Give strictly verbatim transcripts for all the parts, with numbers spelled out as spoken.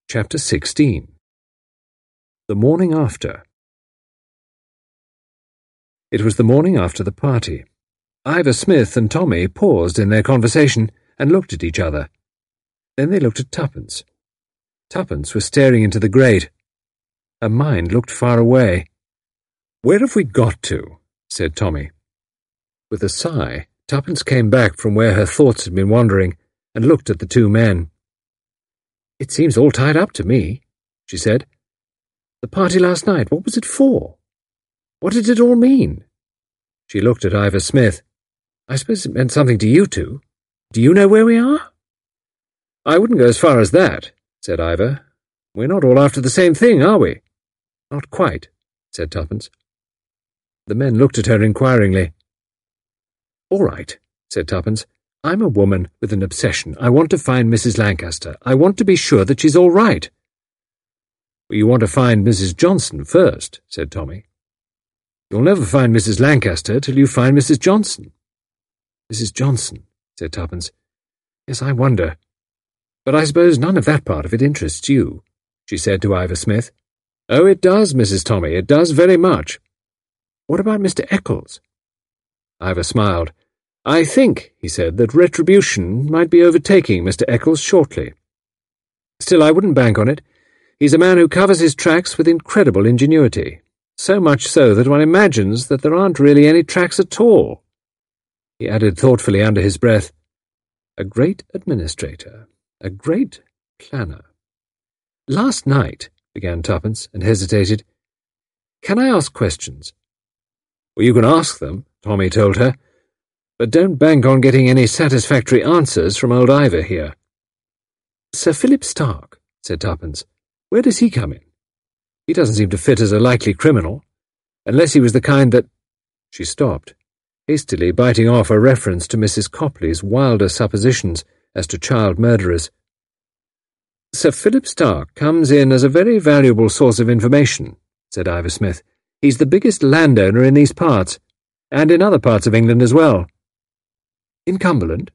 Chapter sixteen. The morning after. It was the morning after the party. Ivor Smith and Tommy paused in their conversation and looked at each other. Then they looked at Tuppence. Tuppence was staring into the grate. Her mind looked far away. "Where have we got to?" said Tommy. With a sigh, Tuppence came back from where her thoughts had been wandering and looked at the two men. "It seems all tied up to me," she said. "The party last night, what was it for? What did it all mean?" She looked at Ivor Smith. "I suppose it meant something to you two. Do you know where we are?" "I wouldn't go as far as that," said Ivor. "We're not all after the same thing, are we?" "Not quite," said Tuppence. The men looked at her inquiringly. "All right," said Tuppence. "I'm a woman with an obsession. I want to find Missus Lancaster. I want to be sure that she's all right." "Well, you want to find Missus Johnson first," said Tommy. "You'll never find Missus Lancaster till you find Missus Johnson." "Missus Johnson," said Tuppence. "Yes, I wonder. But I suppose none of that part of it interests you," she said to Ivor Smith. "Oh, it does, Missus Tommy, it does very much." "What about Mister Eccles?" Ivor smiled. "I think," he said, "that retribution might be overtaking Mister Eccles shortly. Still, I wouldn't bank on it. He's a man who covers his tracks with incredible ingenuity, so much so that one imagines that there aren't really any tracks at all." He added thoughtfully under his breath, "A great administrator, a great planner." "Last night," began Tuppence, and hesitated. "Can I ask questions?" "Well, you can ask them," Tommy told her, "but don't bank on getting any satisfactory answers from old Ivor here." "Sir Philip Stark," said Tuppence. "Where does he come in? He doesn't seem to fit as a likely criminal, unless he was the kind that—" She stopped, hastily biting off a reference to Missus Copley's wilder suppositions as to child murderers. "Sir Philip Stark comes in as a very valuable source of information," said Ivor Smith. "He's the biggest landowner in these parts, and in other parts of England as well." "In Cumberland?"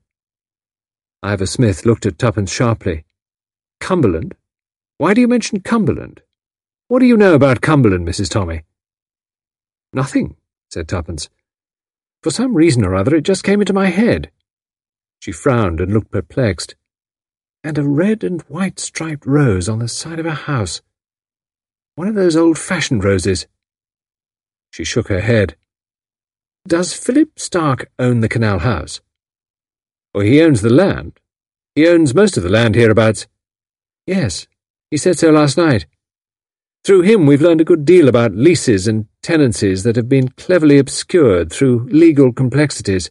Ivor Smith looked at Tuppence sharply. "Cumberland? Why do you mention Cumberland? What do you know about Cumberland, Missus Tommy?" "Nothing," said Tuppence. "For some reason or other it just came into my head." She frowned and looked perplexed. "And a red and white striped rose on the side of a house. One of those old-fashioned roses." She shook her head. "Does Philip Stark own the Canal House?" "Well, he owns the land. He owns most of the land hereabouts." "Yes, he said so last night. Through him we've learned a good deal about leases and tenancies that have been cleverly obscured through legal complexities.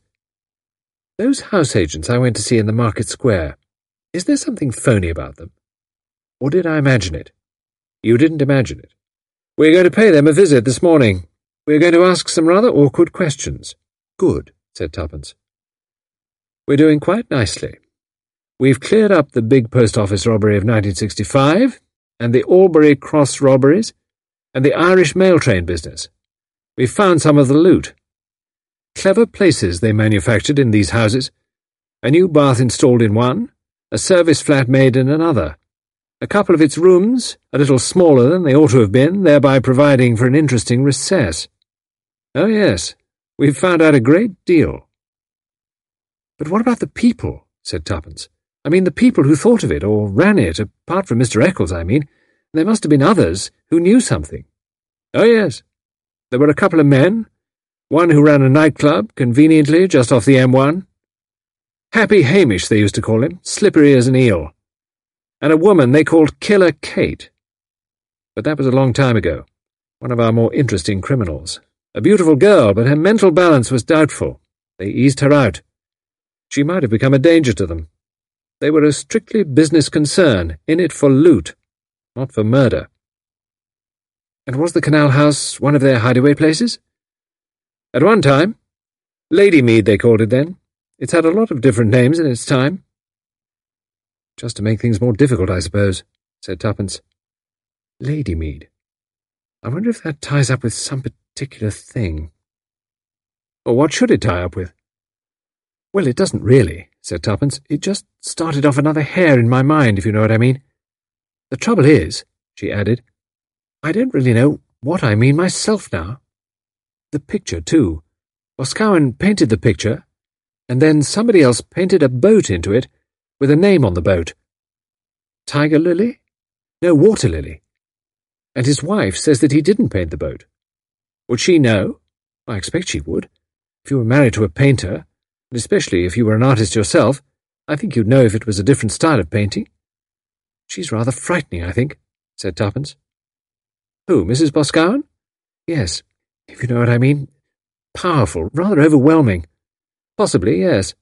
Those house agents I went to see in the Market Square, is there something phony about them? Or did I imagine it?" "You didn't imagine it. We're going to pay them a visit this morning. We're going to ask some rather awkward questions." "Good," said Tuppence. "We're doing quite nicely. We've cleared up the big post office robbery of nineteen sixty-five, and the Albury Cross robberies, and the Irish mail train business. We've found some of the loot. Clever places they manufactured in these houses. A new bath installed in one, a service flat made in another. A couple of its rooms, a little smaller than they ought to have been, thereby providing for an interesting recess. Oh yes, we've found out a great deal." "But what about the people?" said Tuppence. "I mean the people who thought of it, or ran it, apart from Mister Eccles, I mean. There must have been others who knew something." "Oh yes, there were a couple of men, one who ran a nightclub, conveniently just off the M one. Happy Hamish, they used to call him, slippery as an eel. And a woman they called Killer Kate. But that was a long time ago, one of our more interesting criminals. A beautiful girl, but her mental balance was doubtful. They eased her out. She might have become a danger to them. They were a strictly business concern, in it for loot, not for murder." "And was the Canal House one of their hideaway places?" "At one time. Ladymead, they called it then. It's had a lot of different names in its time." "Just to make things more difficult, I suppose," said Tuppence. "Ladymead. I wonder if that ties up with some particular thing." "Or what should it tie up with?" "Well, it doesn't really," said Tuppence. "It just started off another hair in my mind, if you know what I mean." The trouble is," she added, "I don't really know what I mean myself now. The picture, too. Boscawen painted the picture, and then somebody else painted a boat into it with a name on the boat. Tiger Lily? No, Water Lily. And his wife says that he didn't paint the boat. Would she know? I expect she would. If you were married to a painter, and especially if you were an artist yourself, I think you'd know if it was a different style of painting." "She's rather frightening, I think," said Tuppence. "Who, Missus Boscawen?" "Yes, if you know what I mean. Powerful, rather overwhelming. Possibly, yes."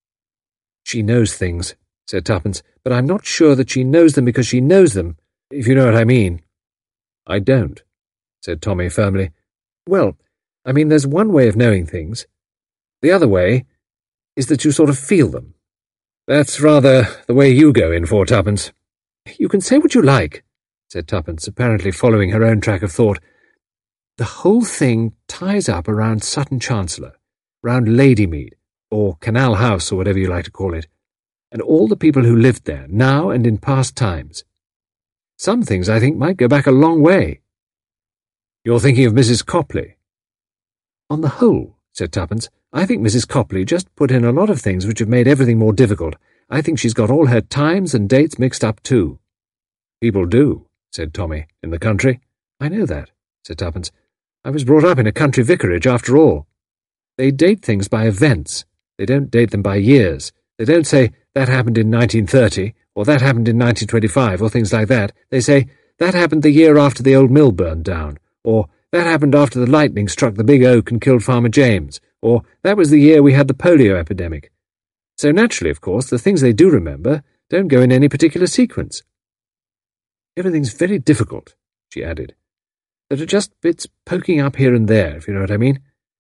"She knows things," said Tuppence, "but I'm not sure that she knows them because she knows them, if you know what I mean." "I don't," said Tommy firmly. "Well, I mean, there's one way of knowing things. The other way is that you sort of feel them. That's rather the way you go in for, Tuppence." "You can say what you like," said Tuppence, apparently following her own track of thought. "The whole thing ties up around Sutton Chancellor, round Ladymead, or Canal House, or whatever you like to call it, and all the people who lived there, now and in past times. Some things, I think, might go back a long way." "You're thinking of Missus Copley?" "On the whole," said Tuppence, "I think Missus Copley just put in a lot of things which have made everything more difficult. I think she's got all her times and dates mixed up too." "People do," said Tommy, "in the country." "I know that," said Tuppence. "I was brought up in a country vicarage, after all. They date things by events. They don't date them by years. They don't say, that happened in nineteen thirty, or that happened in nineteen twenty-five, or things like that. They say, that happened the year after the old mill burned down, or that happened after the lightning struck the big oak and killed Farmer James, or that was the year we had the polio epidemic. So naturally, of course, the things they do remember don't go in any particular sequence. Everything's very difficult," she added. "There are just bits poking up here and there, if you know what I mean.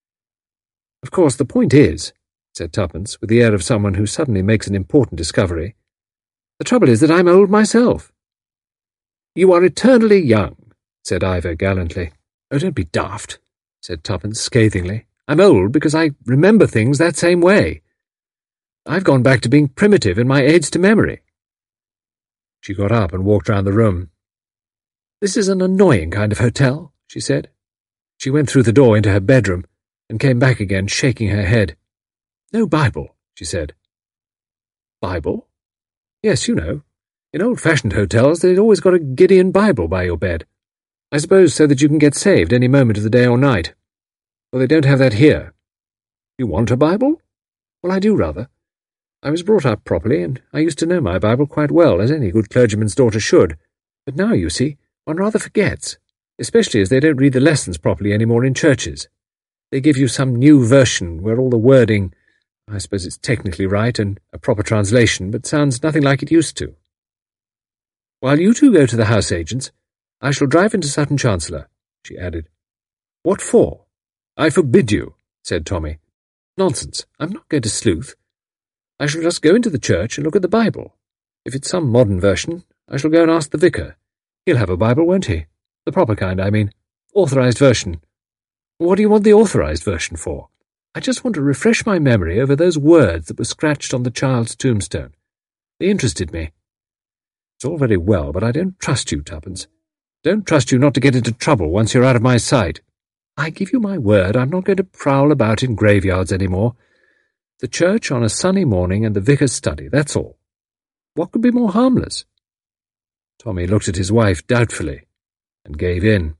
Of course, the point is," said Tuppence, with the air of someone who suddenly makes an important discovery, "the trouble is that I'm old myself." "You are eternally young," said Ivor gallantly. "Oh, don't be daft," said Tuppence scathingly. "I'm old because I remember things that same way. I've gone back to being primitive in my aids to memory." She got up and walked round the room. "This is an annoying kind of hotel," she said. She went through the door into her bedroom and came back again, shaking her head. "No Bible," she said. "Bible? Yes, you know. In old-fashioned hotels they've always got a Gideon Bible by your bed. I suppose so that you can get saved any moment of the day or night. Well, they don't have that here. You want a Bible? Well, I do rather. I was brought up properly, and I used to know my Bible quite well, as any good clergyman's daughter should. But now, you see, one rather forgets, especially as they don't read the lessons properly any more in churches. They give you some new version where all the wording, I suppose it's technically right and a proper translation, but sounds nothing like it used to. While you two go to the house agents, I shall drive into Sutton Chancellor," she added. "What for?" "I forbid you," said Tommy. "Nonsense. I'm not going to sleuth. I shall just go into the church and look at the Bible. If it's some modern version, I shall go and ask the vicar. He'll have a Bible, won't he? The proper kind, I mean. Authorized version. What do you want the authorized version for? I just want to refresh my memory over those words that were scratched on the child's tombstone. They interested me. It's all very well, but I don't trust you, Tuppence. Don't trust you not to get into trouble once you're out of my sight. I give you my word I'm not going to prowl about in graveyards any more. The church on a sunny morning and the vicar's study, that's all. What could be more harmless?" Tommy looked at his wife doubtfully and gave in.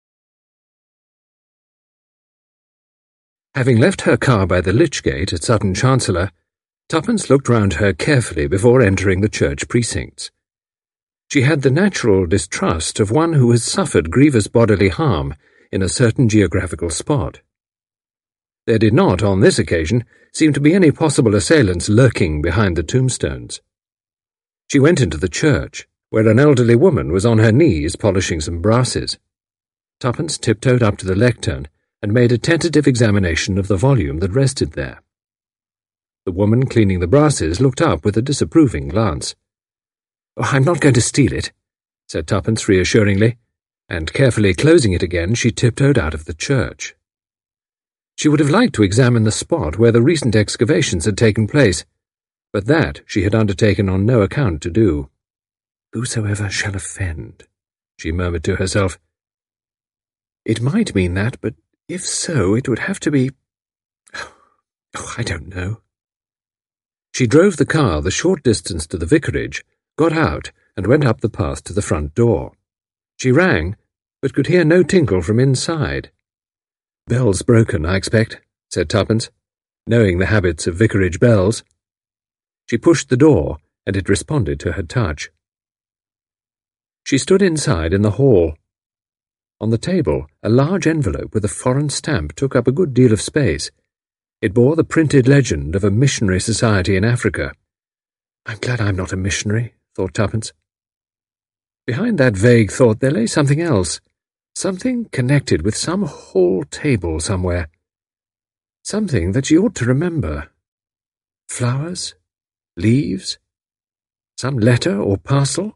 Having left her car by the Lich Gate at Sutton Chancellor, Tuppence looked round her carefully before entering the church precincts. She had the natural distrust of one who has suffered grievous bodily harm in a certain geographical spot. There did not, on this occasion, seem to be any possible assailants lurking behind the tombstones. She went into the church, where an elderly woman was on her knees polishing some brasses. Tuppence tiptoed up to the lectern and made a tentative examination of the volume that rested there. The woman cleaning the brasses looked up with a disapproving glance. "Oh, I'm not going to steal it," said Tuppence reassuringly, and carefully closing it again, she tiptoed out of the church. She would have liked to examine the spot where the recent excavations had taken place, but that she had undertaken on no account to do. Whosoever shall offend, she murmured to herself. It might mean that, but if so, it would have to be... Oh, I don't know. She drove the car the short distance to the vicarage, got out, and went up the path to the front door. She rang, but could hear no tinkle from inside. Bell's broken, I expect, said Tuppence, knowing the habits of vicarage bells. She pushed the door, and it responded to her touch. She stood inside in the hall. On the table, a large envelope with a foreign stamp took up a good deal of space. It bore the printed legend of a missionary society in Africa. I'm glad I'm not a missionary, thought Tuppence. Behind that vague thought there lay something else, something connected with some hall table somewhere. Something that she ought to remember. Flowers? Leaves? Some letter or parcel?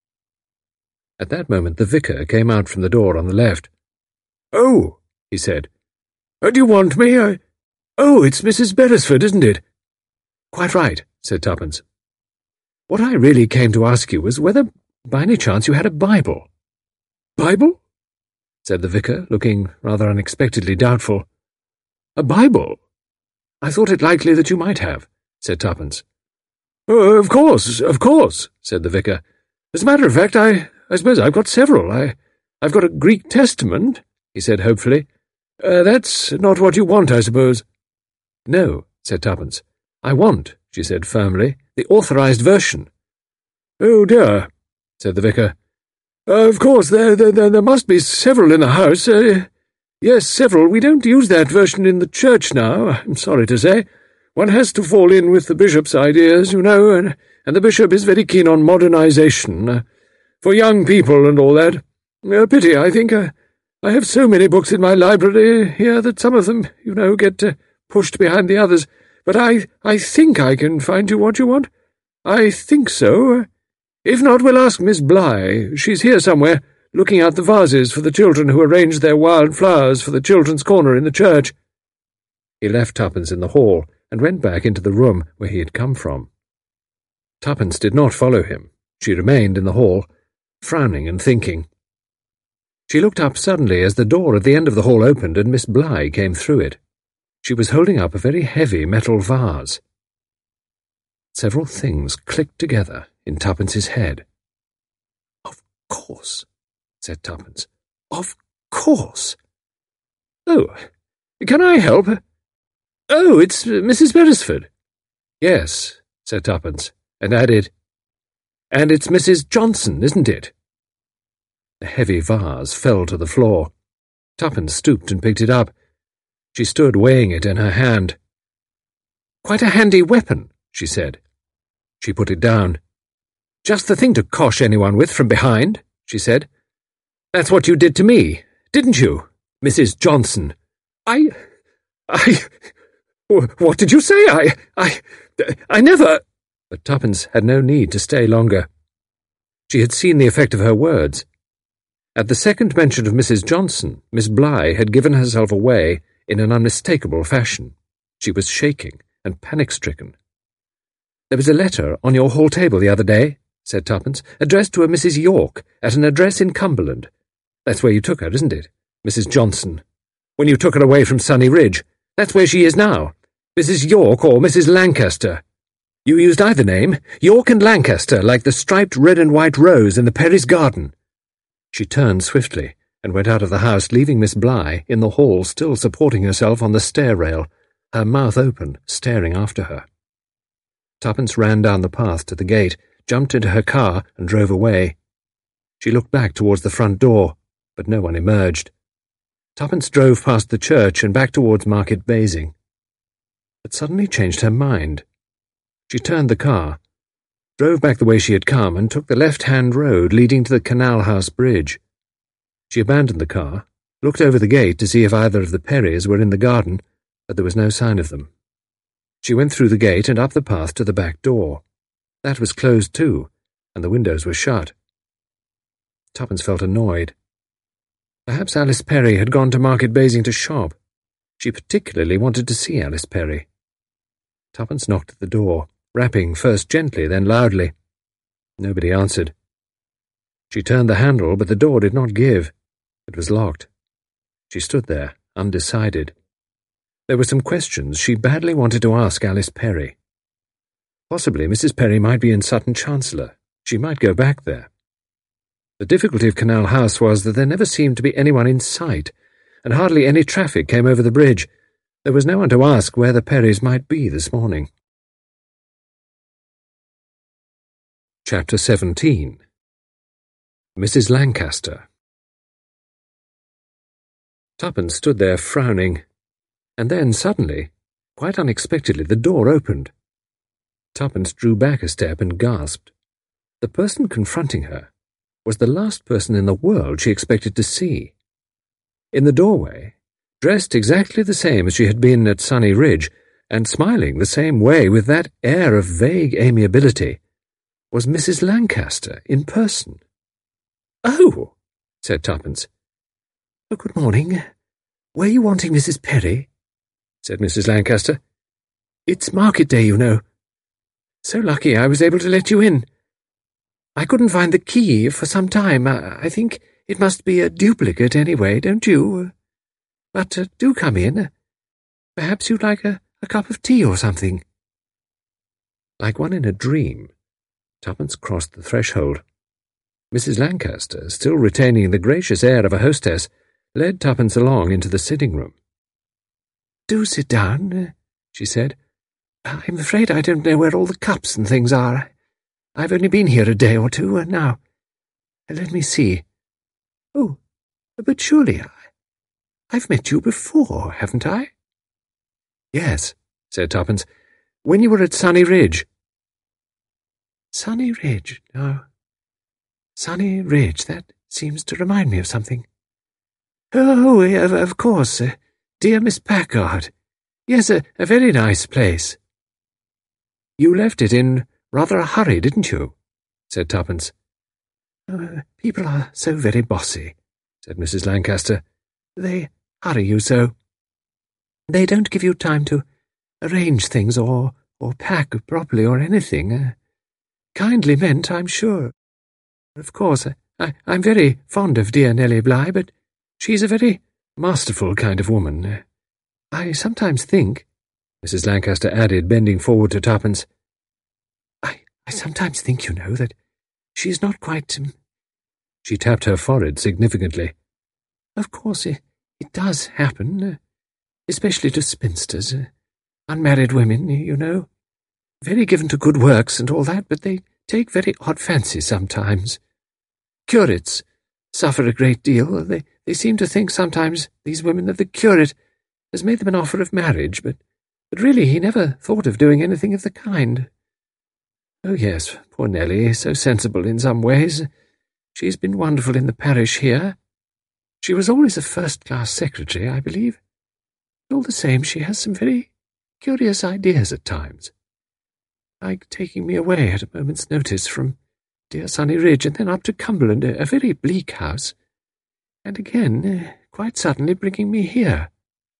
At that moment the vicar came out from the door on the left. "Oh," he said. "Do you want me? I... Oh, it's Missus Beresford, isn't it?" "Quite right," said Tuppence. "What I really came to ask you was whether, by any chance, you had a Bible." "Bible?" said the vicar, looking rather unexpectedly doubtful. "A Bible? I thought it likely that you might have," said Tuppence. "Oh, of course, of course," said the vicar. "As a matter of fact, I, I suppose I've got several. I, I've got a Greek Testament," he said hopefully. Uh, that's not what you want, I suppose." "No," said Tuppence. "I want," she said firmly, "the authorised version." "Oh, dear," said the vicar. Uh, "of course, there, there, there must be several in the house. Uh, yes, several. We don't use that version in the church now, I'm sorry to say. One has to fall in with the bishop's ideas, you know, and, and the bishop is very keen on modernisation, uh, for young people and all that. A pity, I think. Uh, I have so many books in my library here that some of them, you know, get uh, pushed behind the others. But I, I think I can find you what you want. I think so. If not, we'll ask Miss Bligh. She's here somewhere, looking out the vases for the children who arranged their wild flowers for the children's corner in the church." He left Tuppence in the hall and went back into the room where he had come from. Tuppence did not follow him. She remained in the hall, frowning and thinking. She looked up suddenly as the door at the end of the hall opened and Miss Bligh came through it. She was holding up a very heavy metal vase. Several things clicked together in Tuppence's head. "Of course," said Tuppence. "Of course. Oh, can I help? Oh, it's Missus Beresford." "Yes," said Tuppence, and added, "And it's Missus Johnson, isn't it?" The heavy vase fell to the floor. Tuppence stooped and picked it up. She stood weighing it in her hand. "Quite a handy weapon," she said. She put it down. "Just the thing to cosh anyone with from behind," she said. "That's what you did to me, didn't you, Missus Johnson?" I... I... What did you say? I... I... I never... But Tuppence had no need to stay longer. She had seen the effect of her words. At the second mention of Missus Johnson, Miss Bligh had given herself away in an unmistakable fashion. She was shaking and panic-stricken. "There was a letter on your hall table the other day," said Tuppence, "addressed to a Missus York, at an address in Cumberland. That's where you took her, isn't it, Missus Johnson? When you took her away from Sunny Ridge. That's where she is now. Missus York or Missus Lancaster. You used either name, York and Lancaster, like the striped red and white rose in the Perry's garden." She turned swiftly and went out of the house, leaving Miss Bligh in the hall, still supporting herself on the stair rail, her mouth open, staring after her. Tuppence ran down the path to the gate, jumped into her car, and drove away. She looked back towards the front door, but no one emerged. Tuppence drove past the church and back towards Market Basing, but suddenly changed her mind. She turned the car, drove back the way she had come, and took the left-hand road leading to the Canal House Bridge. She abandoned the car, looked over the gate to see if either of the Perrys were in the garden, but there was no sign of them. She went through the gate and up the path to the back door. That was closed too, and the windows were shut. Tuppence felt annoyed. Perhaps Alice Perry had gone to Market Basing to shop. She particularly wanted to see Alice Perry. Tuppence knocked at the door, rapping first gently, then loudly. Nobody answered. She turned the handle, but the door did not give. It was locked. She stood there, undecided. There were some questions she badly wanted to ask Alice Perry. Possibly Missus Perry might be in Sutton Chancellor. She might go back there. The difficulty of Canal House was that there never seemed to be anyone in sight, and hardly any traffic came over the bridge. There was no one to ask where the Perrys might be this morning. Chapter seventeen. Missus Lancaster. Tuppence stood there frowning, and then suddenly, quite unexpectedly, the door opened. Tuppence drew back a step and gasped. The person confronting her was the last person in the world she expected to see. In the doorway, dressed exactly the same as she had been at Sunny Ridge, and smiling the same way with that air of vague amiability, was Missus Lancaster in person. "Oh," said Tuppence. "Oh, good morning. Were you wanting Missus Perry?" said Missus Lancaster. "It's market day, you know. So lucky I was able to let you in. I couldn't find the key for some time. I, I think it must be a duplicate anyway, don't you? But uh, do come in. Perhaps you'd like a, a cup of tea or something." Like one in a dream, Tuppence crossed the threshold. Missus Lancaster, still retaining the gracious air of a hostess, led Tuppence along into the sitting-room. "Do sit down," she said. "I'm afraid I don't know where all the cups and things are. I've only been here a day or two, and now. Let me see. Oh, but surely I, I've met you before, haven't I?" "Yes," said Tuppence, "when you were at Sunny Ridge." "Sunny Ridge, no. Sunny Ridge, that seems to remind me of something. Oh, of, of course, uh, dear Miss Packard. Yes, a, a very nice place." "You left it in rather a hurry, didn't you?" said Tuppence. "Oh, people are so very bossy," said Missus Lancaster. "They hurry you so. They don't give you time to arrange things or, or pack properly or anything. Uh, kindly meant, I'm sure. Of course, I, I'm very fond of dear Nellie Bly, but she's a very masterful kind of woman. I sometimes think," Missus Lancaster added, bending forward to Tuppence, I, I sometimes think, you know, that she's not quite... Um... She tapped her forehead significantly. "Of course, it, it does happen, uh, especially to spinsters, uh, unmarried women, you know. Very given to good works and all that, but they take very odd fancies sometimes. Curates suffer a great deal. They, they seem to think sometimes, these women, that the curate has made them an offer of marriage, but, but really he never thought of doing anything of the kind. Oh, yes, poor Nellie, so sensible in some ways. She's been wonderful in the parish here. She was always a first-class secretary, I believe. But all the same, she has some very curious ideas at times, like taking me away at a moment's notice from dear Sunny Ridge and then up to Cumberland, a, a very bleak house, and again, uh, quite suddenly bringing me here."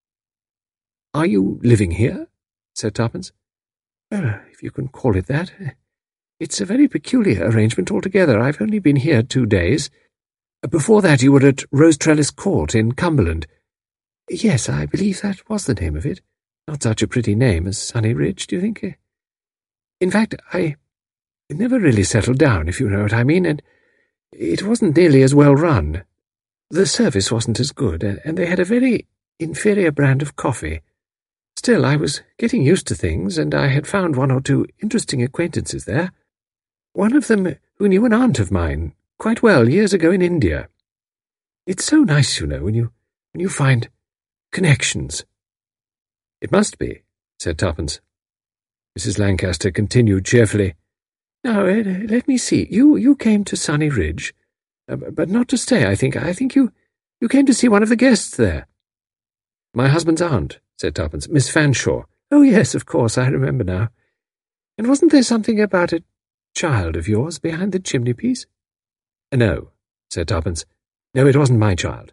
"Are you living here?" said Tuppence. "Well, if you can call it that. It's a very peculiar arrangement altogether. I've only been here two days. Before that you were at Rose Trellis Court in Cumberland. Yes, I believe that was the name of it. Not such a pretty name as Sunny Ridge, do you think? In fact, I never really settled down, if you know what I mean, and it wasn't nearly as well run. The service wasn't as good, and they had a very inferior brand of coffee. Still, I was getting used to things, and I had found one or two interesting acquaintances there. One of them who knew an aunt of mine quite well years ago in India. It's so nice, you know, when you when you find connections." "It must be," said Tuppence. Missus Lancaster continued cheerfully. "Now, uh, let me see. You you came to Sunny Ridge, uh, but not to stay, I think. I think you, you came to see one of the guests there." "My husband's aunt," said Tuppence. "Miss Fanshawe." "Oh, yes, of course, I remember now. And wasn't there something about a child of yours behind the chimney-piece?" "No," said Tuppence. "No, it wasn't my child."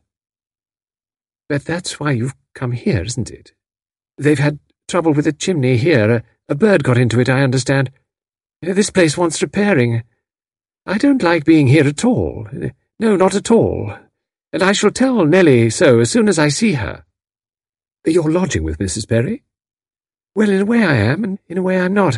"But that's why you've come here, isn't it? They've had trouble with the chimney here. A, a bird got into it, I understand. This place wants repairing. I don't like being here at all. No, not at all. And I shall tell Nellie so as soon as I see her. You're lodging with Missus Perry? Well, in a way I am, and in a way I'm not.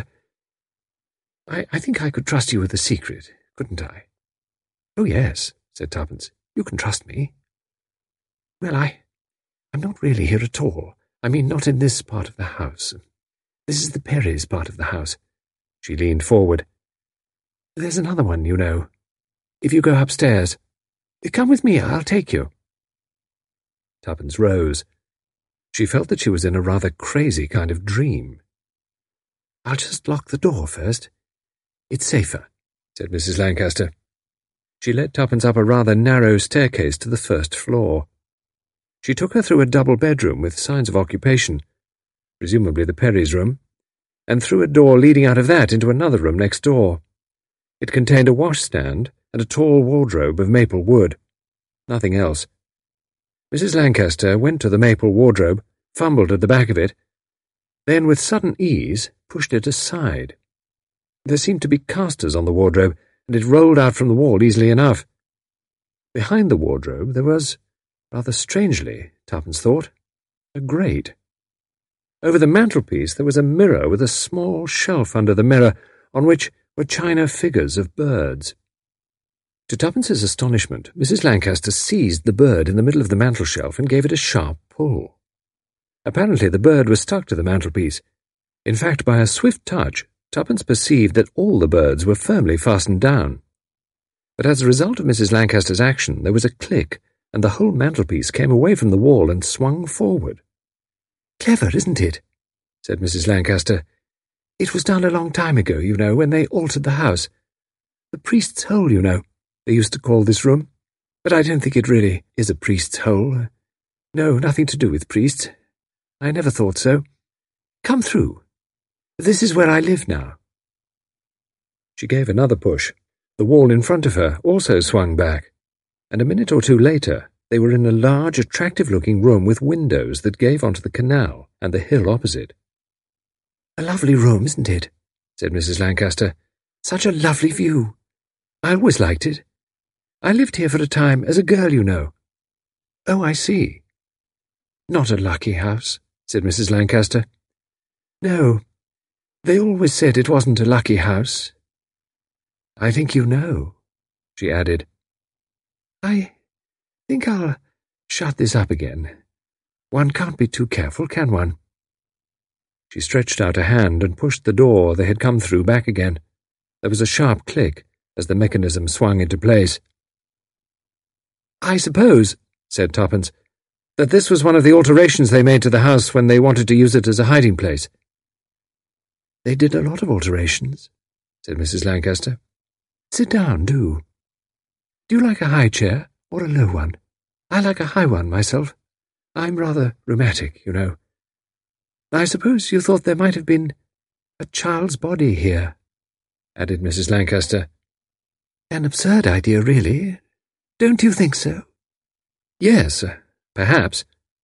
I, I think I could trust you with a secret, couldn't I? Oh, yes, said Tuppence. You can trust me. Well, I... I'm not really here at all. I mean, not in this part of the house. This is the Perrys' part of the house. She leaned forward. There's another one, you know. If you go upstairs. Come with me, I'll take you. Tuppence rose. She felt that she was in a rather crazy kind of dream. I'll just lock the door first. It's safer, said Missus Lancaster. She led Tuppence up a rather narrow staircase to the first floor. She took her through a double bedroom with signs of occupation, presumably the Perrys' room, and through a door leading out of that into another room next door. It contained a washstand and a tall wardrobe of maple wood. Nothing else. Missus Lancaster went to the maple wardrobe, fumbled at the back of it, then with sudden ease pushed it aside. There seemed to be casters on the wardrobe, and it rolled out from the wall easily enough. Behind the wardrobe there was, rather strangely, Tuppence thought, a grate. Over the mantelpiece there was a mirror with a small shelf under the mirror on which were china figures of birds. To Tuppence's astonishment, Missus Lancaster seized the bird in the middle of the mantelshelf and gave it a sharp pull. Apparently the bird was stuck to the mantelpiece. In fact, by a swift touch, Tuppence perceived that all the birds were firmly fastened down. But as a result of Missus Lancaster's action, there was a click, and the whole mantelpiece came away from the wall and swung forward. "Clever, isn't it?" said Missus Lancaster. "It was done a long time ago, you know, when they altered the house. The priest's hole, you know, they used to call this room. But I don't think it really is a priest's hole. No, nothing to do with priests. I never thought so. Come through. This is where I live now." She gave another push. The wall in front of her also swung back, and a minute or two later they were in a large, attractive-looking room with windows that gave onto the canal and the hill opposite. "A lovely room, isn't it?" said Missus Lancaster. "Such a lovely view. I always liked it. I lived here for a time, as a girl, you know." "Oh, I see." "Not a lucky house," said Missus Lancaster. "No. They always said it wasn't a lucky house. I think you know," she added. "I think I'll shut this up again. One can't be too careful, can one?" She stretched out a hand and pushed the door they had come through back again. There was a sharp click as the mechanism swung into place. "I suppose," said Tuppence, "that this was one of the alterations they made to the house when they wanted to use it as a hiding place." "They did a lot of alterations," said Missus Lancaster. "Sit down, do. Do you like a high chair or a low one? I like a high one myself. I'm rather rheumatic, you know. I suppose you thought there might have been a child's body here," added Missus Lancaster. "An absurd idea, really. Don't you think so?" "Yes, uh, perhaps."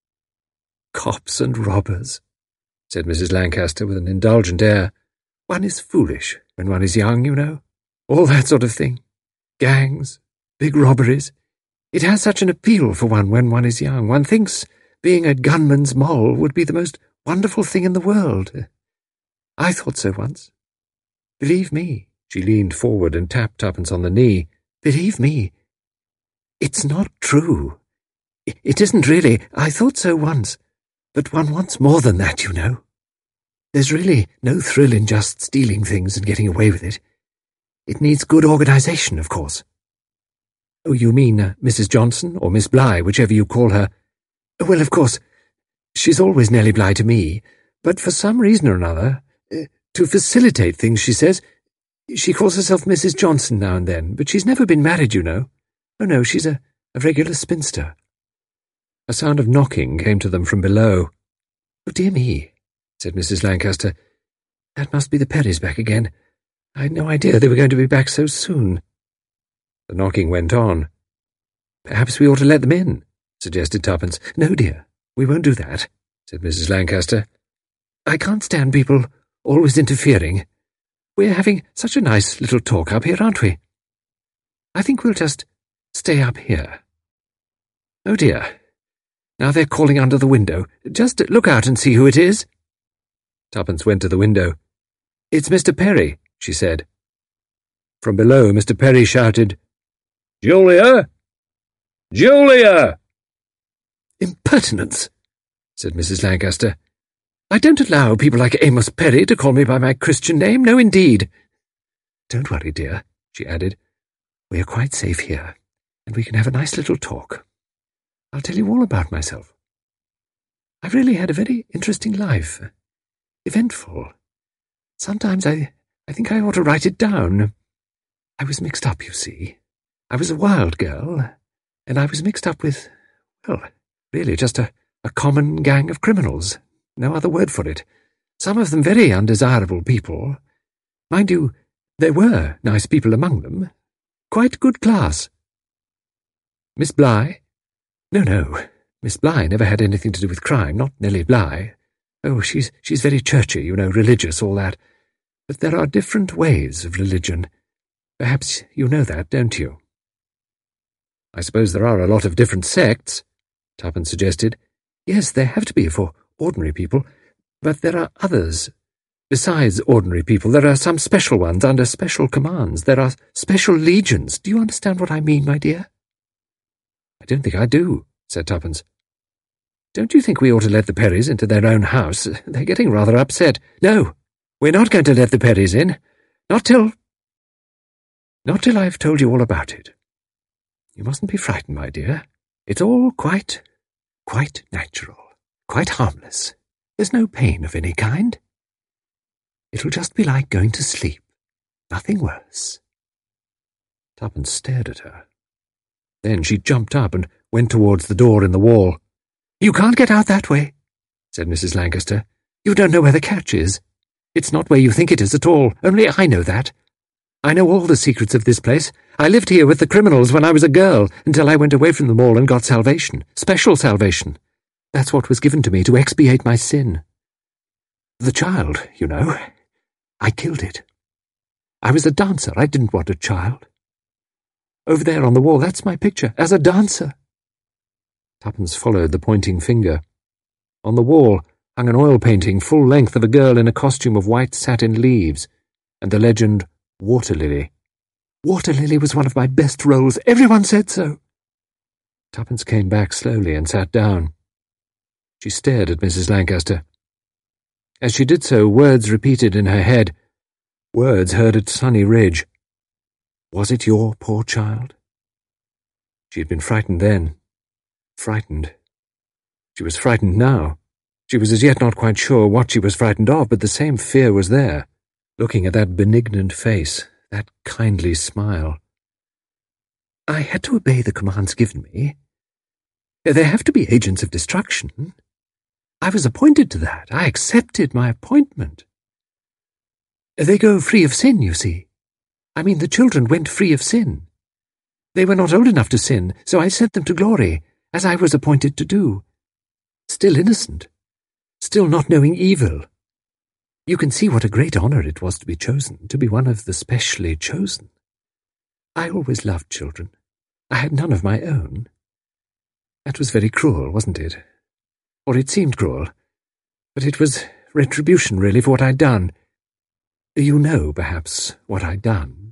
"Cops and robbers," said Missus Lancaster with an indulgent air. "One is foolish when one is young, you know. All that sort of thing. Gangs, big robberies. It has such an appeal for one when one is young. One thinks being a gunman's moll would be the most wonderful thing in the world. I thought so once. Believe me," she leaned forward and tapped Tuppence on the knee. "Believe me, it's not true. It isn't really. I thought so once. But one wants more than that, you know. There's really no thrill in just stealing things and getting away with it. It needs good organisation, of course." "Oh, you mean uh, Missus Johnson, or Miss Bligh, whichever you call her?" "Well, of course, she's always Nellie Bligh to me, but for some reason or another, uh, to facilitate things, she says, she calls herself Missus Johnson now and then, but she's never been married, you know. Oh, no, she's a, a regular spinster." A sound of knocking came to them from below. "Oh, dear me," said Missus Lancaster. "That must be the Perrys back again. I'd no idea they were going to be back so soon." The knocking went on. "Perhaps we ought to let them in," suggested Tuppence. "No, dear, we won't do that," said Missus Lancaster. "I can't stand people always interfering. We're having such a nice little talk up here, aren't we?" I think we'll just stay up here. Oh dear. Now they're calling under the window. Just look out and see who it is. Tuppence went to the window. It's Mister Perry, she said. From below, Mister Perry shouted, Julia! Julia! Impertinence, said Missus Lancaster. I don't allow people like Amos Perry to call me by my Christian name, no indeed. Don't worry, dear, she added. We are quite safe here, and we can have a nice little talk. I'll tell you all about myself. I've really had a very interesting life. Eventful. Sometimes I, I think I ought to write it down. I was mixed up, you see. I was a wild girl, and I was mixed up with, well, really just a, a common gang of criminals. No other word for it. Some of them very undesirable people. Mind you, there were nice people among them. Quite good class. Miss Bligh? No, no. Miss Bligh never had anything to do with crime, not Nellie Bligh. Oh, she's she's very churchy, you know, religious, all that. But there are different ways of religion. Perhaps you know that, don't you? I suppose there are a lot of different sects, Tuppence suggested. Yes, there have to be for ordinary people, but there are others. Besides ordinary people, there are some special ones under special commands. There are special legions. Do you understand what I mean, my dear? I don't think I do, said Tuppence. Don't you think we ought to let the Perrys into their own house? They're getting rather upset. No, we're not going to let the Perrys in. Not till... Not till I've told you all about it. You mustn't be frightened, my dear. It's all quite, quite natural, quite harmless. There's no pain of any kind. It'll just be like going to sleep. Nothing worse. Tuppence stared at her. Then she jumped up and went towards the door in the wall. You can't get out that way, said Missus Lancaster. You don't know where the catch is. It's not where you think it is at all. Only I know that. I know all the secrets of this place. I lived here with the criminals when I was a girl, until I went away from them all and got salvation. Special salvation. That's what was given to me to expiate my sin. The child, you know. I killed it. I was a dancer. I didn't want a child. Over there on the wall, that's my picture, as a dancer. Tuppence followed the pointing finger. On the wall hung an oil painting full length of a girl in a costume of white satin leaves, and the legend, Water Lily. Water Lily was one of my best roles. Everyone said so. Tuppence came back slowly and sat down. She stared at Missus Lancaster. As she did so, words repeated in her head, words heard at Sunny Ridge. Was it your poor child? She had been frightened then. Frightened. She was frightened now. She was as yet not quite sure what she was frightened of, but the same fear was there, looking at that benignant face, that kindly smile. I had to obey the commands given me. They have to be agents of destruction. I was appointed to that. I accepted my appointment. They go free of sin, you see. I mean, the children went free of sin. They were not old enough to sin, so I sent them to glory, as I was appointed to do. Still innocent. Still not knowing evil. You can see what a great honour it was to be chosen, to be one of the specially chosen. I always loved children. I had none of my own. That was very cruel, wasn't it? Or it seemed cruel. But it was retribution, really, for what I'd done. You know, perhaps, what I'd done.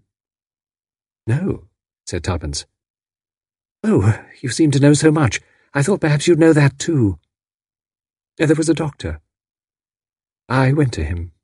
No, said Tuppence. Oh, you seem to know so much. I thought perhaps you'd know that too. There was a doctor. I went to him.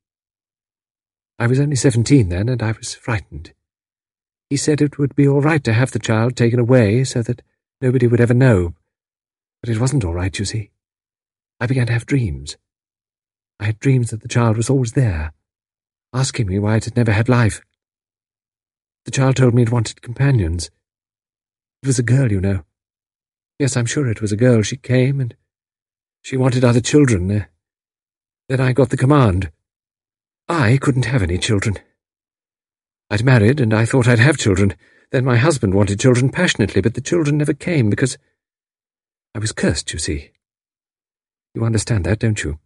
I was only seventeen then, and I was frightened. He said it would be all right to have the child taken away so that nobody would ever know. But it wasn't all right, you see. I began to have dreams. I had dreams that the child was always there, asking me why it had never had life. The child told me it wanted companions. It was a girl, you know. Yes, I'm sure it was a girl. She came, and she wanted other children. Uh, then I got the command. I couldn't have any children. I'd married, and I thought I'd have children. Then my husband wanted children passionately, but the children never came, because I was cursed, you see. You understand that, don't you?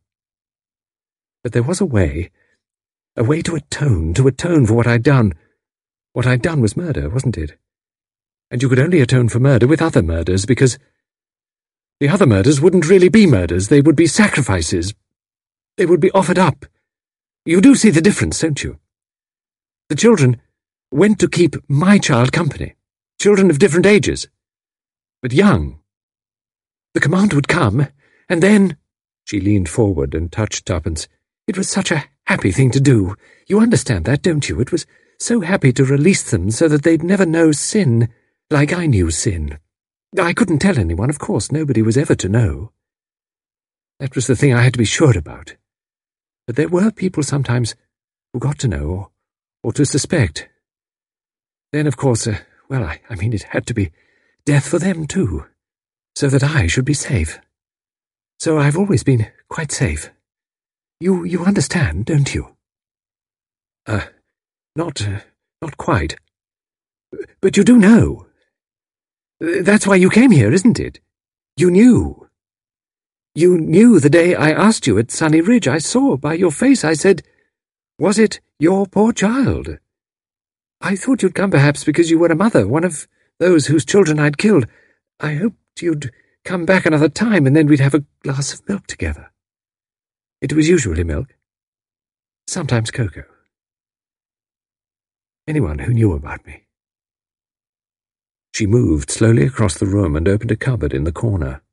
But there was a way, a way to atone, to atone for what I'd done. What I'd done was murder, wasn't it? And you could only atone for murder with other murders, because the other murders wouldn't really be murders. They would be sacrifices. They would be offered up. You do see the difference, don't you? The children went to keep my child company, children of different ages, but young. The command would come, and then— She leaned forward and touched Tuppence. It was such a happy thing to do. You understand that, don't you? It was so happy to release them so that they'd never know sin, like I knew sin. I couldn't tell anyone, of course. Nobody was ever to know. That was the thing I had to be sure about. But there were people sometimes who got to know, or, or to suspect. Then, of course, uh, well, I, I mean, it had to be death for them, too, so that I should be safe. So I've always been quite safe. You you understand, don't you? Uh, not, uh, not quite. But you do know. That's why you came here, isn't it? You knew. You knew the day I asked you at Sunny Ridge. I saw by your face. I said, was it your poor child? I thought you'd come perhaps because you were a mother, one of those whose children I'd killed. I hoped you'd come back another time, and then we'd have a glass of milk together. It was usually milk, sometimes cocoa. Anyone who knew about me. She moved slowly across the room and opened a cupboard in the corner.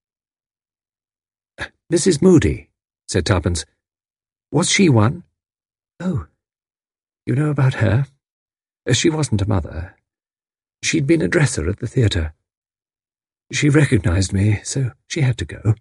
Missus Moody, said Tuppence. Was she one? Oh, you know about her? She wasn't a mother. She'd been a dresser at the theatre. She recognized me, so she had to go.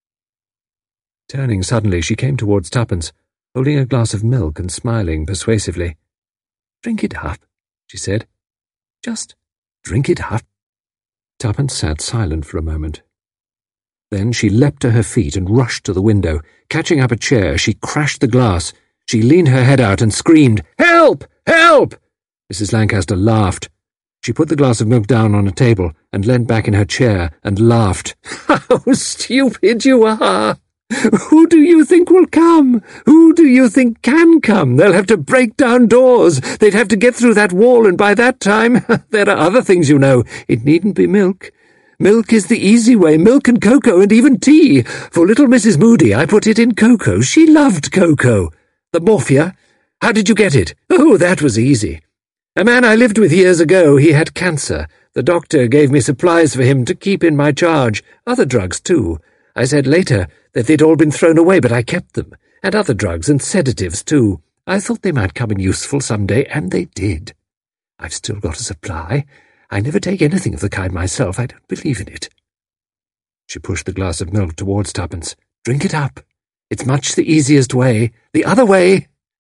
Turning suddenly, she came towards Tuppence, holding a glass of milk and smiling persuasively. Drink it up, she said. Just drink it up. Tuppence sat silent for a moment. Then she leapt to her feet and rushed to the window. Catching up a chair, she crashed the glass. She leaned her head out and screamed, Help! Help! Missus Lancaster laughed. She put the glass of milk down on a table and leant back in her chair and laughed. How stupid you are! Who do you think will come? Who do you think can come? They'll have to break down doors. They'd have to get through that wall, and by that time, there are other things, you know. It needn't be milk. Milk is the easy way, milk and cocoa and even tea. For little Missus Moody, I put it in cocoa. She loved cocoa. The morphia? How did you get it? Oh, that was easy. A man I lived with years ago, he had cancer. The doctor gave me supplies for him to keep in my charge. Other drugs, too. I said later that they'd all been thrown away, but I kept them. And other drugs and sedatives, too. I thought they might come in useful some day, and they did. I've still got a supply. I never take anything of the kind myself. I don't believe in it. She pushed the glass of milk towards Tuppence. Drink it up. It's much the easiest way. The other way.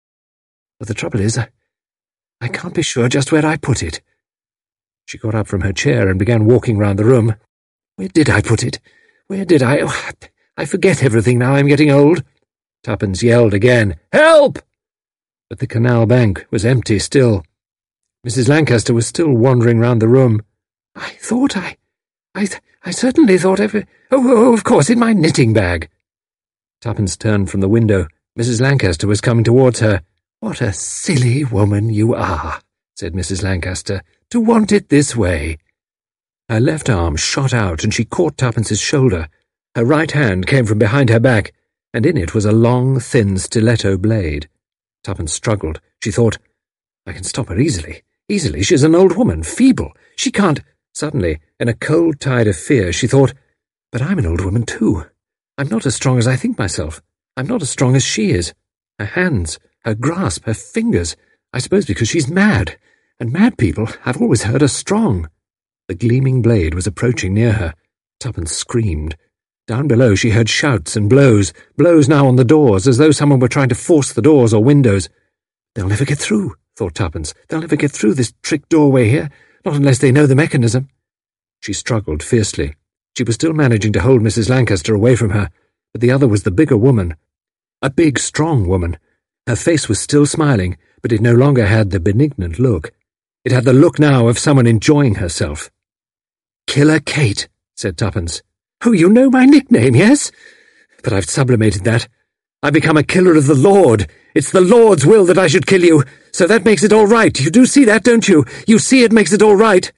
But the trouble is, I, I can't be sure just where I put it. She got up from her chair and began walking round the room. Where did I put it? Where did I? Oh, I forget everything now. I'm getting old. Tuppence yelled again. Help! But the canal bank was empty still. Missus Lancaster was still wandering round the room. I thought I... I, I certainly thought I... Oh, oh, of course, in my knitting bag. Tuppence turned from the window. Missus Lancaster was coming towards her. What a silly woman you are, said Missus Lancaster, to want it this way. Her left arm shot out, and she caught Tuppence's shoulder. Her right hand came from behind her back, and in it was a long, thin stiletto blade. Tuppence struggled. She thought, I can stop her easily. Easily, she's an old woman, feeble. She can't... Suddenly, in a cold tide of fear, she thought, but I'm an old woman too. I'm not as strong as I think myself. I'm not as strong as she is. Her hands, her grasp, her fingers. I suppose because she's mad. And mad people, I've always heard, are strong. The gleaming blade was approaching near her. Tuppence screamed. Down below she heard shouts and blows, blows now on the doors, as though someone were trying to force the doors or windows. They'll never get through, thought Tuppence. They'll never get through this trick doorway here, not unless they know the mechanism. She struggled fiercely. She was still managing to hold Missus Lancaster away from her, but the other was the bigger woman. A big, strong woman. Her face was still smiling, but it no longer had the benignant look. It had the look now of someone enjoying herself. Killer Kate, said Tuppence. Oh, you know my nickname, yes? But I've sublimated that. I've become a killer of the Lord. It's the Lord's will that I should kill you, so that makes it all right. You do see that, don't you? You see it makes it all right.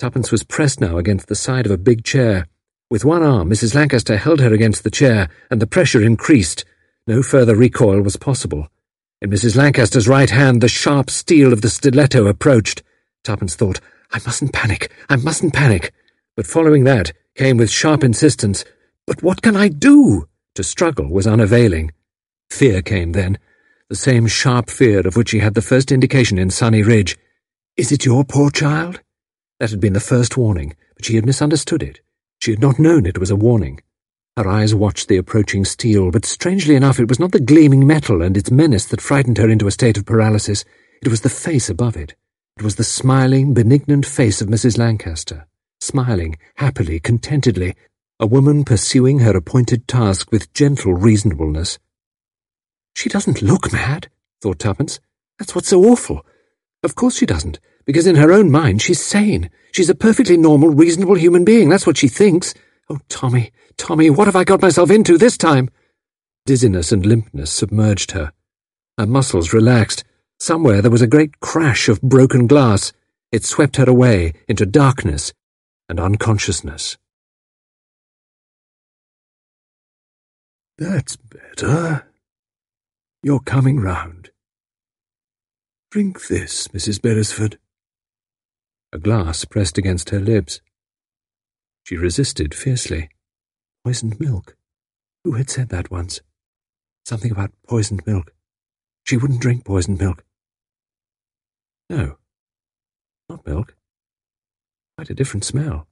Tuppence was pressed now against the side of a big chair. With one arm, Missus Lancaster held her against the chair, and the pressure increased. No further recoil was possible. In Missus Lancaster's right hand, the sharp steel of the stiletto approached. Tuppence thought, I mustn't panic, I mustn't panic. But following that came with sharp insistence, But what can I do? To struggle was unavailing. Fear came then, the same sharp fear of which he had the first indication in Sunny Ridge. Is it your poor child? That had been the first warning, but she had misunderstood it. She had not known it was a warning. Her eyes watched the approaching steel, but strangely enough it was not the gleaming metal and its menace that frightened her into a state of paralysis. It was the face above it. It was the smiling, benignant face of Missus Lancaster, smiling, happily, contentedly, a woman pursuing her appointed task with gentle reasonableness. She doesn't look mad, thought Tuppence. That's what's so awful. Of course she doesn't, because in her own mind she's sane. She's a perfectly normal, reasonable human being. That's what she thinks. Oh, Tommy, Tommy, what have I got myself into this time? Dizziness and limpness submerged her. Her muscles relaxed. Somewhere there was a great crash of broken glass. It swept her away into darkness and unconsciousness. That's better. You're coming round. Drink this, Missus Beresford. A glass pressed against her lips. She resisted fiercely. Poisoned milk. Who had said that once? Something about poisoned milk. She wouldn't drink poisoned milk. No, not milk. Quite a different smell.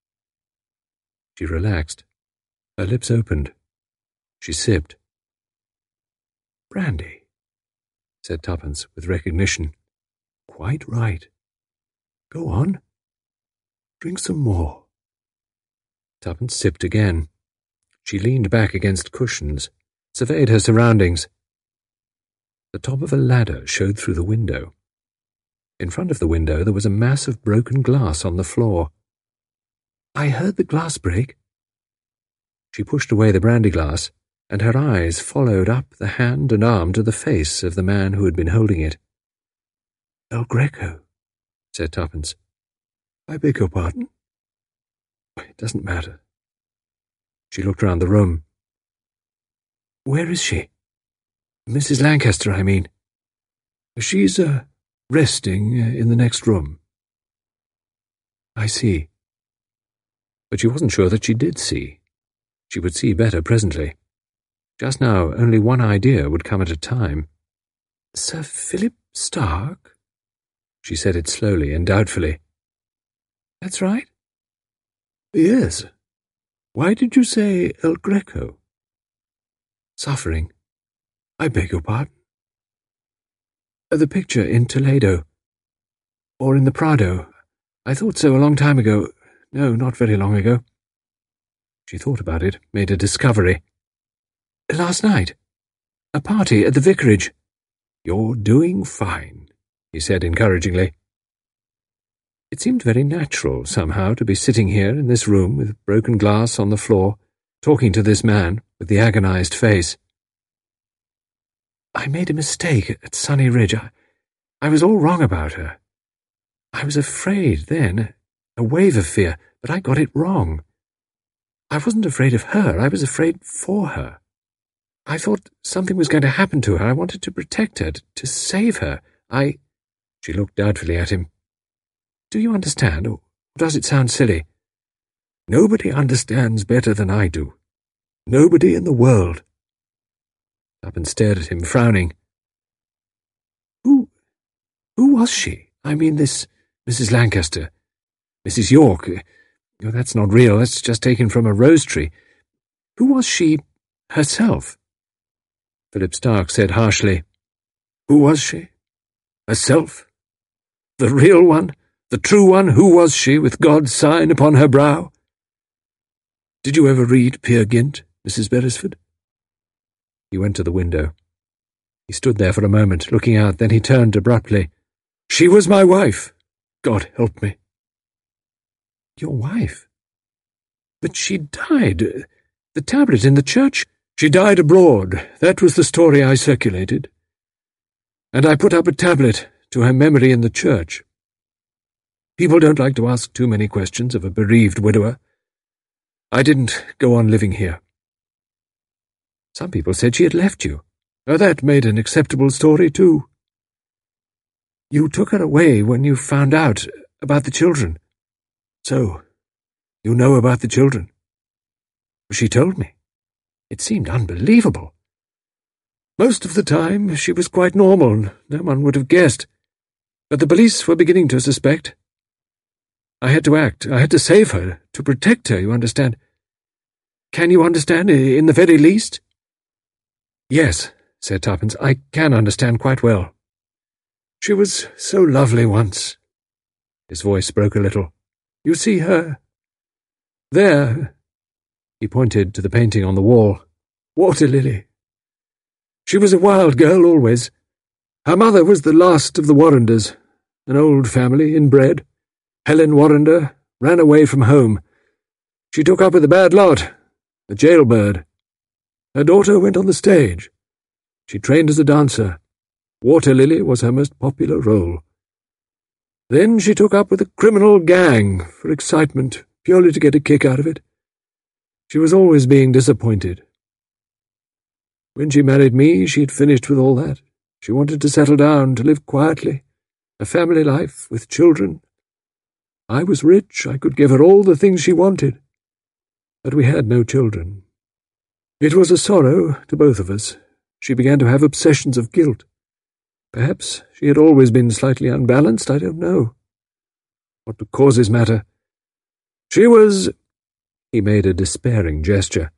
She relaxed. Her lips opened. She sipped. Brandy, said Tuppence with recognition. Quite right. Go on. Drink some more. Tuppence sipped again. She leaned back against cushions, surveyed her surroundings. The top of a ladder showed through the window. In front of the window there was a mass of broken glass on the floor. I heard the glass break. She pushed away the brandy glass, and her eyes followed up the hand and arm to the face of the man who had been holding it. El Greco, said Tuppence. I beg your pardon? It doesn't matter. She looked round the room. Where is she? Missus Lancaster, I mean. She's, uh, resting in the next room. I see. But she wasn't sure that she did see. She would see better presently. Just now, only one idea would come at a time. Sir Philip Stark? She said it slowly and doubtfully. That's right? Yes. Why did you say El Greco? Suffering. I beg your pardon. The picture in Toledo. Or in the Prado. I thought so a long time ago. No, not very long ago. She thought about it, made a discovery. Last night. A party at the vicarage. You're doing fine, he said encouragingly. It seemed very natural, somehow, to be sitting here in this room with broken glass on the floor, talking to this man with the agonized face. I made a mistake at Sunny Ridge. I, I was all wrong about her. I was afraid then, a wave of fear, but I got it wrong. I wasn't afraid of her, I was afraid for her. I thought something was going to happen to her. I wanted to protect her, to save her. I... She looked doubtfully at him. Do you understand, or does it sound silly? Nobody understands better than I do. Nobody in the world. Tuppence stared at him, frowning. Who... who was she? I mean, this Missus Lancaster. Missus York. Oh, that's not real, that's just taken from a rose tree. Who was she herself? Philip Stark said harshly. Who was she? Herself? The real one? The true one? Who was she, with God's sign upon her brow? Did you ever read Peer Gynt, Missus Beresford? He went to the window. He stood there for a moment, looking out, then he turned abruptly. She was my wife. God help me. Your wife? But she died. The tablet in the church. She died abroad. That was the story I circulated. And I put up a tablet to her memory in the church. People don't like to ask too many questions of a bereaved widower. I didn't go on living here. Some people said she had left you. Now that made an acceptable story, too. You took her away when you found out about the children. So, you know about the children? She told me. It seemed unbelievable. Most of the time, she was quite normal, and no one would have guessed. But the police were beginning to suspect. I had to act. I had to save her, to protect her, you understand. Can you understand, in the very least? Yes, said Tuppence, I can understand quite well. She was so lovely once. His voice broke a little. You see her? There. He pointed to the painting on the wall. Water Lily. She was a wild girl always. Her mother was the last of the Warrenders, an old family, inbred. Helen Warrender ran away from home. She took up with a bad lot, a jailbird. Her daughter went on the stage. She trained as a dancer. Water Lily was her most popular role. Then she took up with a criminal gang for excitement, purely to get a kick out of it. She was always being disappointed. When she married me, she had finished with all that. She wanted to settle down, to live quietly, a family life with children. I was rich, I could give her all the things she wanted. But we had no children. It was a sorrow to both of us. She began to have obsessions of guilt. Perhaps she had always been slightly unbalanced, I don't know. What the causes matter. She was— He made a despairing gesture.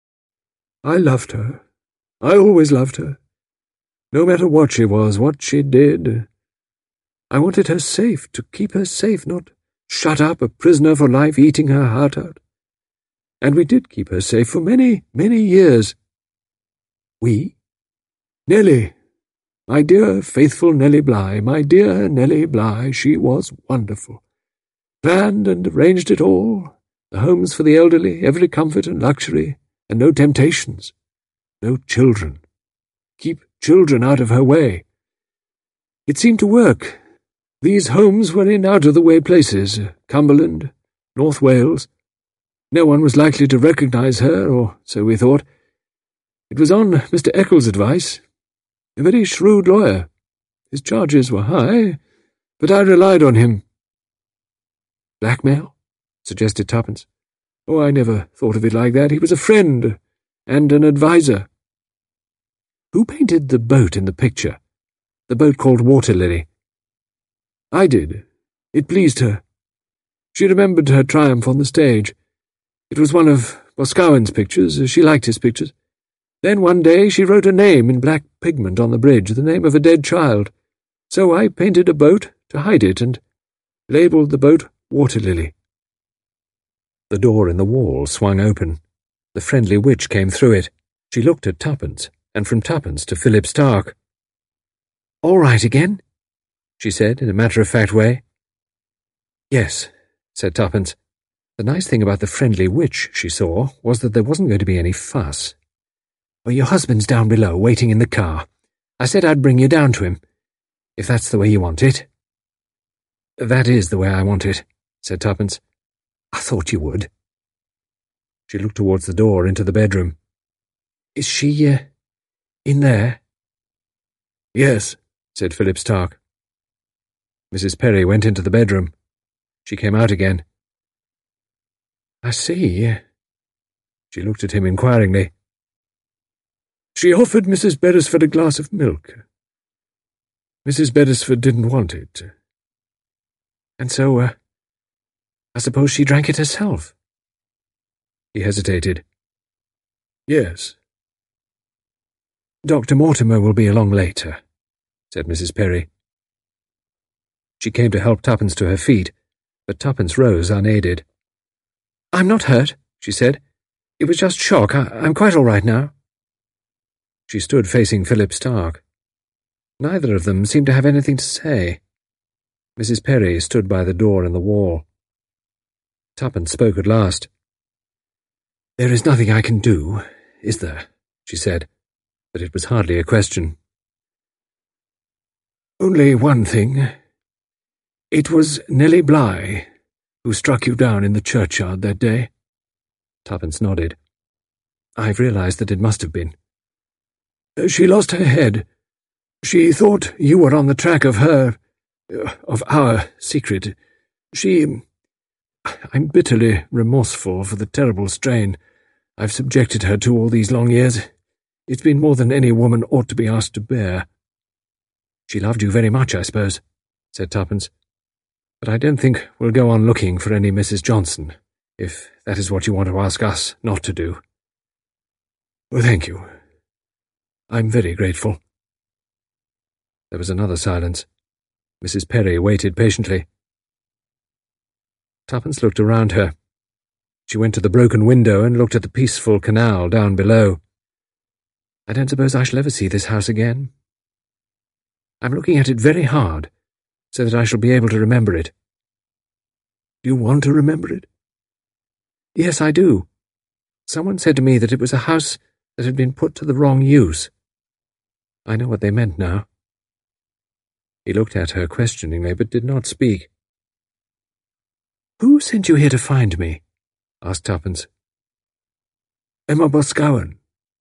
I loved her. I always loved her. No matter what she was, what she did. I wanted her safe, to keep her safe, not shut up, a prisoner for life, eating her heart out. And we did keep her safe for many, many years. We? Nellie. My dear, faithful Nellie Bly, my dear Nellie Bly, she was wonderful. Planned and arranged it all, the homes for the elderly, every comfort and luxury, and no temptations, no children. Keep children out of her way. It seemed to work. These homes were in out-of-the-way places, Cumberland, North Wales. No one was likely to recognize her, or so we thought. It was on Mister Eccles' advice, a very shrewd lawyer. His charges were high, but I relied on him. Blackmail? Suggested Tuppence. Oh, I never thought of it like that. He was a friend and an adviser. Who painted the boat in the picture? The boat called Water Lily. I did. It pleased her. She remembered her triumph on the stage. It was one of Boscawen's pictures. She liked his pictures. Then one day she wrote a name in black pigment on the bridge, the name of a dead child. So I painted a boat to hide it and labelled the boat Water Lily. The door in the wall swung open. The friendly witch came through it. She looked at Tuppence, and from Tuppence to Philip Stark. All right again? She said in a matter-of-fact way. Yes, said Tuppence. The nice thing about the friendly witch, she saw, was that there wasn't going to be any fuss. Well, your husband's down below, waiting in the car. I said I'd bring you down to him, if that's the way you want it. That is the way I want it, said Tuppence. I thought you would. She looked towards the door into the bedroom. Is she, uh, in there? Yes, said Philip Stark. Missus Perry went into the bedroom. She came out again. I see. She looked at him inquiringly. She offered Missus Beresford a glass of milk. Missus Beresford didn't want it. And so, uh, I suppose she drank it herself. He hesitated. Yes. Doctor Mortimer will be along later, said Missus Perry. She came to help Tuppence to her feet, but Tuppence rose unaided. I'm not hurt, she said. It was just shock. I I'm quite all right now. She stood facing Philip Stark. Neither of them seemed to have anything to say. Missus Perry stood by the door in the wall. Tuppence spoke at last. There is nothing I can do, is there? She said, but it was hardly a question. Only one thing. It was Nellie Bly who struck you down in the churchyard that day? Tuppence nodded. I've realised that it must have been. She lost her head. She thought you were on the track of her, of our secret. She... I'm bitterly remorseful for the terrible strain I've subjected her to all these long years. It's been more than any woman ought to be asked to bear. She loved you very much, I suppose, said Tuppence. But I don't think we'll go on looking for any Missus Johnson, if that is what you want to ask us not to do. Well, thank you. I'm very grateful. There was another silence. Missus Perry waited patiently. Tuppence looked around her. She went to the broken window and looked at the peaceful canal down below. I don't suppose I shall ever see this house again. I'm looking at it very hard, so that I shall be able to remember it. Do you want to remember it? Yes, I do. Someone said to me that it was a house that had been put to the wrong use. I know what they meant now. He looked at her questioningly, but did not speak. Who sent you here to find me? Asked Tuppence. Emma Boscawen.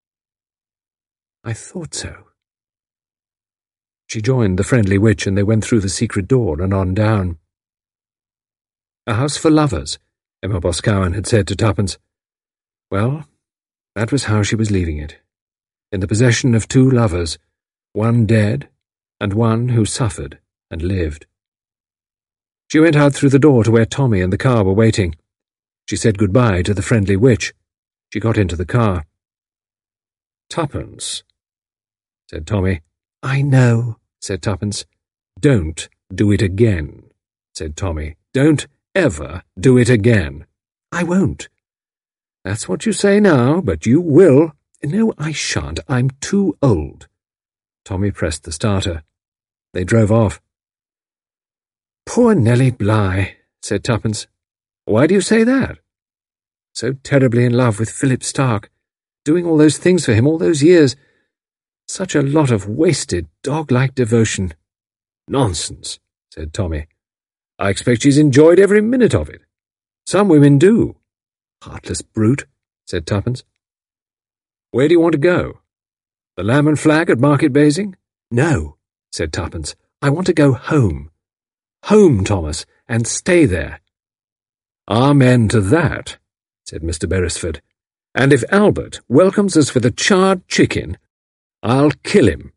I thought so. She joined the friendly witch, and they went through the secret door and on down. A house for lovers, Emma Boscawen had said to Tuppence. Well, that was how she was leaving it, in the possession of two lovers, one dead and one who suffered and lived. She went out through the door to where Tommy and the car were waiting. She said goodbye to the friendly witch. She got into the car. Tuppence, said Tommy. I know, said Tuppence. Don't do it again, said Tommy. Don't ever do it again. I won't. That's what you say now, but you will. No, I shan't. I'm too old. Tommy pressed the starter. They drove off. Poor Nellie Bly, said Tuppence. Why do you say that? So terribly in love with Philip Stark, doing all those things for him all those years. Such a lot of wasted, dog-like devotion. Nonsense, said Tommy. I expect she's enjoyed every minute of it. Some women do. Heartless brute, said Tuppence. Where do you want to go? The Lamb and Flag at Market Basing? No, said Tuppence. I want to go home. Home, Thomas, and stay there. Amen to that, said Mister Beresford. And if Albert welcomes us with a charred chicken, I'll kill him.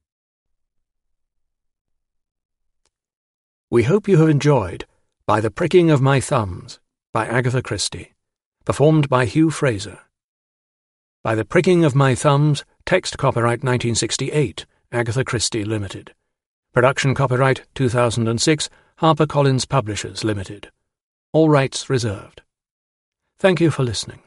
We hope you have enjoyed By the Pricking of My Thumbs by Agatha Christie, performed by Hugh Fraser. By the Pricking of My Thumbs, text copyright nineteen sixty-eight, Agatha Christie Limited. Production copyright two thousand six, HarperCollins Publishers Limited. All rights reserved. Thank you for listening.